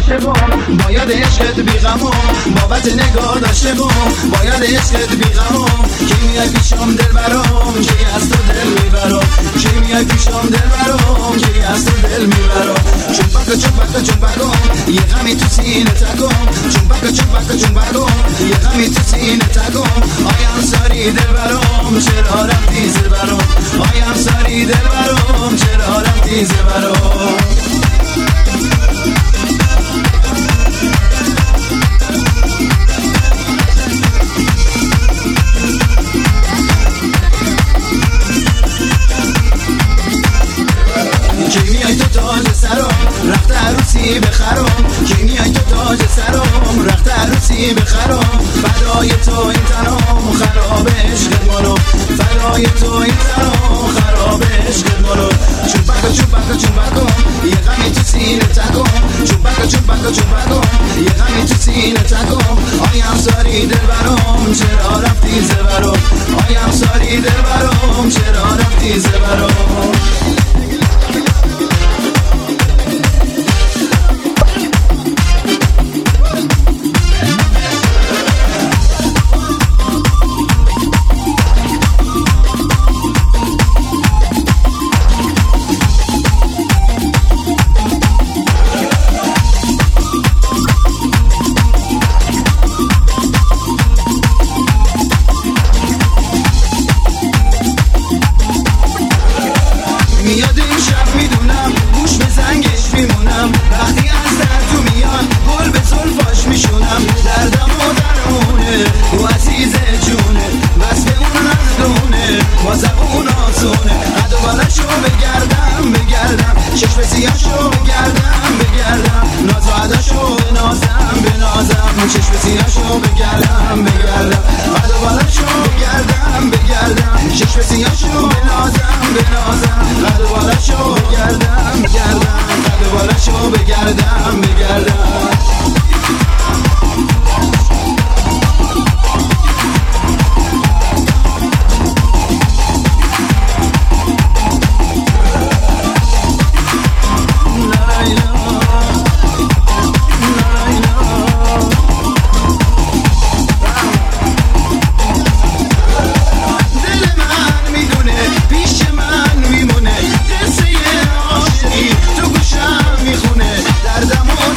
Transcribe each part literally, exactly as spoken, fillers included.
عاشقم باید عشقت بیغمم بابت نگاه داشتم باید عشقت بیغمم کی میای پیشم دل برام کی از تو دل میبرم کی میای پیشم دل برام کی از تو دل میبرم چوبک چوبک چوبکم یه غمی تو سینه تکم چوبک چوبک چوبکم یه غمی تو سینه تکم آی انصاری دل برام چرا رفتی زیر برام آی انصاری دل برام چرا رفتی زیر برام رخت عروسی بخرم کی میای تو تاج سرم رخت عروسی بخرم فدای تو این تنم خراب عشق منو فدای تو این تنم خراب عشق منو چوبک چوبک چوبکم یه غمی تو سینه تکم چوبک چوبک چوبکم یه غمی تو سینه تکم آی انصاری دل برام چرا رفتی زبرم آی انصاری دل برام چرا رفتی زبرم میاد این شب میدونم گوش به زنگش میمونم وقتی از در تو میاد گل به زلفاش میشونم دردم و درمونه و عزیز جونه بس به اون نزدونه واسه اون آسونه قد و بالشو بگردم بگردم چشم سیاهشو بگردم بگردم ناز و عداشو بنازم بنازم چشم سیاهشو بگردم بگردم قد و بالشو بگردم بگردم چشم سیاهشو بنازم بنازم قد و بالشو بگردم بگردم قد و بالشو بگردم بگردم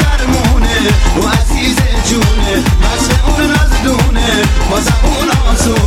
واسه اون نزدونه واسه اون آسونه